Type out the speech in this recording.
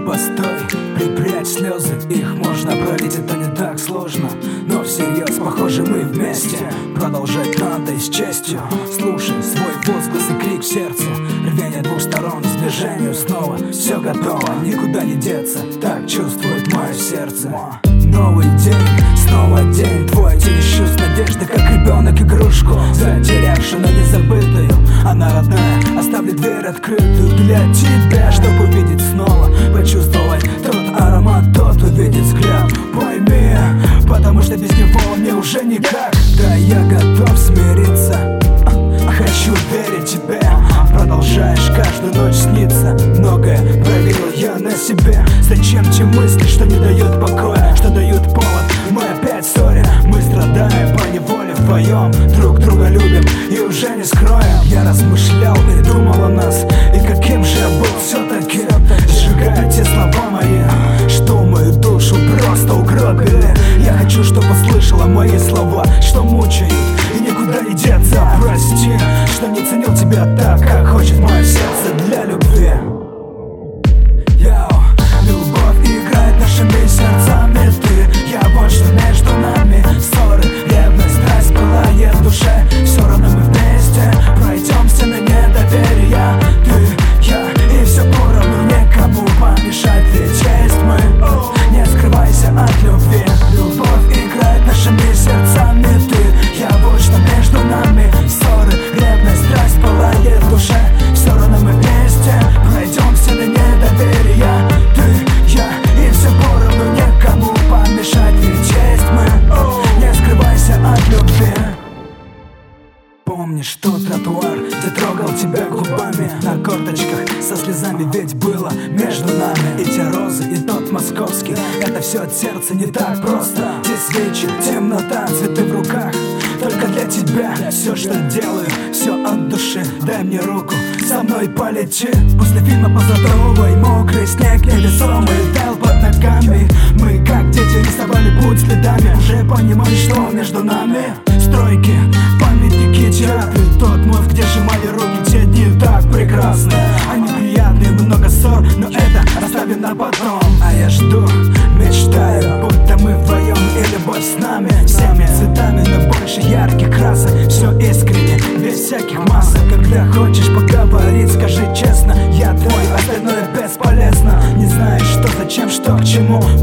постой, припрячь слезы, их можно пролить, это не так сложно. Но всерьез, похоже, мы вместе. Продолжать надо и с честью. Слушай свой возглас и крик в сердце. Рвение двух сторон, к сближению снова. Все готово, никуда не деться, так чувствует мое сердце. Новый день, снова день твой. Терещу с надеждой, как ребенок игрушку, затерявшую, но не забытую. Она родная, оставлю дверь открытую для тебя, чтобы увидеть снова, почувствовать тот аромат, тот увидеть взгляд. Пойми, потому что без него мне уже никак. Да, я готов смириться, хочу верить тебе. Продолжаешь каждую ночь сниться. Многое проверил я на себе. Зачем те мысли, что не дают покоя, что дают повод? Мы опять ссорим, мы страдаем по неволе вдвоем. Друг друга любим и уже не скроем. Я размышлял и думал о нас, и каким же я был все-таки. Сжигая те слова мои, что мою душу просто угробили. Я хочу, чтобы услышала мои слова, что мучают и никуда не деться. Прости, что не ценил тебя так, как хочет мое сердце для любви. Йоу, любовь играет нашими сердцами. Ты, я вот что между нами. Ссоры, ревность, страсть пылает в душе. Все равно мы вместе пройдем стены недоверия. Ты, я и все поровну, никому помешать. Ведь есть мы, не скрывайся от любви. Любовь играет нашими сердцами. Ты, я вот что между нами. Ссоры, ревность, страсть пылает в душе. Все равно мы вместе пройдем стены недоверия. Ты, я и все поровну, никому помешать. Ведь есть мы, не скрывайся от любви. Помнишь тот тротуар, где трогал тебя губами на корточках, со слезами, ведь было между нами. И те розы, и тот московский, это все от сердца не так просто. Те свечи, темнота, цветы в руках, только для тебя все, что делаю, все от души. Дай мне руку, со мной полети. После фильма Позатровой мокрый снег невесомый таял под ногами. Мы как дети рисовали путь следами, уже понимали, что между нами. Стройки, памятники, театры, тот мост, где сжимали руки. Те дни так прекрасны, они приятные, много ссор, но это оставим на потом. А я жду, мечтаю, будто мы вдвоем и любовь с нами. Всеми цветами, но больше ярких красок. Все искренне, без всяких масок. Когда хочешь поговорить, скажи честно, я твой, остальное бесполезно. Не знаешь, что, зачем, что, к чему.